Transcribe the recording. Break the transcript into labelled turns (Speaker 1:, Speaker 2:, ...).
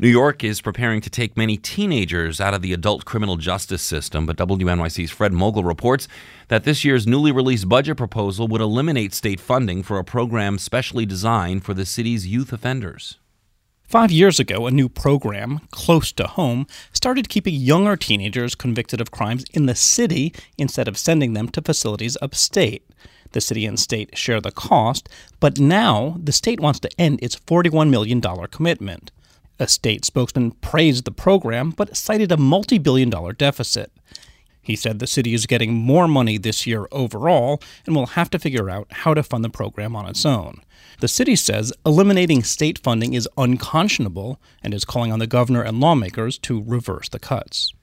Speaker 1: New York is preparing to take many teenagers out of the adult criminal justice system, but WNYC's Fred Mogul reports that this year's newly released budget proposal would eliminate state funding for a program specially designed for the city's youth offenders.
Speaker 2: 5 years ago, a new program, Close to Home, started keeping younger teenagers convicted of crimes in the city instead of sending them to facilities upstate. The city and state share the cost, but now the state wants to end its $41 million commitment. A state spokesman praised the program, but cited a multi-billion-dollar deficit. He said the city is getting more money this year overall and will have to figure out how to fund the program on its own. The city says eliminating state funding is unconscionable and is calling on the governor and lawmakers to reverse the cuts.